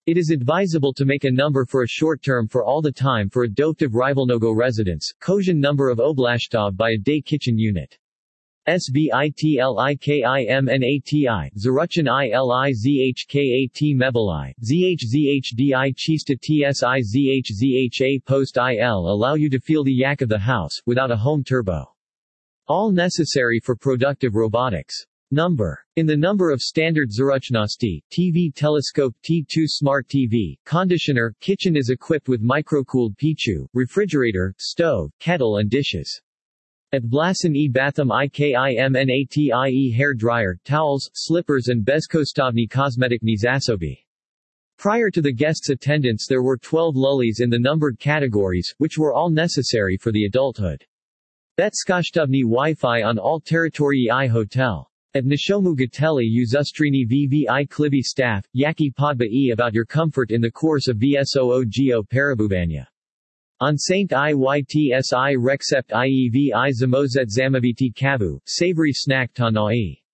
It is advisable to make a number for a short term for all the time for a dovtiv rivalnogo residence, Kozhan number of Oblashtov by a day kitchen unit. SBITLIKIMNATI, Zaruchan ILIZHKAT Mebelai, ZHZHDI Chista TSIZHZHA Post IL allow you to feel the yak of the house, without a home turbo. All necessary for productive robotics. Number. In the number of standard Zaruchnosti, TV telescope T2 Smart TV, conditioner, kitchen is equipped with micro-cooled pichu, refrigerator, stove, kettle and dishes. At Blasan e Batham IKIMNATIE hair dryer, towels, slippers and Bezkostavni kosmetikni zasobi. Prior to the guest's attendance there were 12 lullies in the numbered categories, which were all necessary for the adulthood. Betskoshtovni Wi-Fi on all territorii I hotel. At Nishomu Gatelli Uzustrini VVI Klibi staff, Yaki Podba e about your comfort in the course of VSOO Parabubanya. On Saint Iytsi Rexcept Ievi I Zamozet Zamaviti Kavu, savory snack Tanai.